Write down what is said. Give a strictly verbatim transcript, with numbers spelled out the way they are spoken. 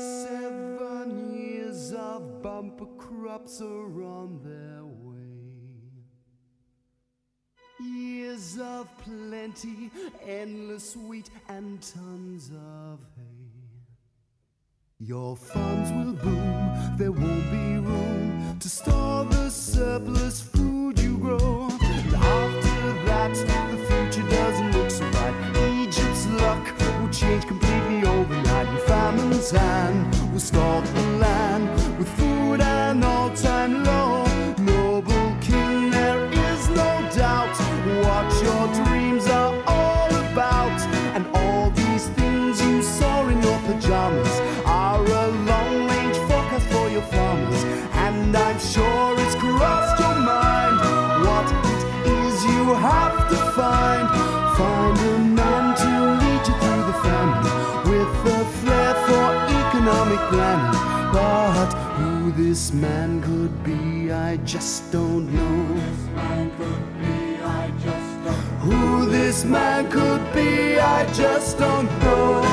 Seven years of bumper crops are on their way. Years of plenty, endless wheat and tons of hay. Your farms will boom, there won't be room to store the surplus food you grow. And after that, the future doesn't look so bright. Egypt's luck will change completely overnight. And famine's hand will stalk the land with food and all-time low. Noble king, there is no doubt what your dreams are all about. And all these things you saw in your pajamas are a long-range forecast for your farmers. And I'm sure it's crossed your mind what it is you have to find. Find a man to lead you through the famine with a flair for economic planning. But who this man could be, I just don't know. Who this man could be, I just don't know.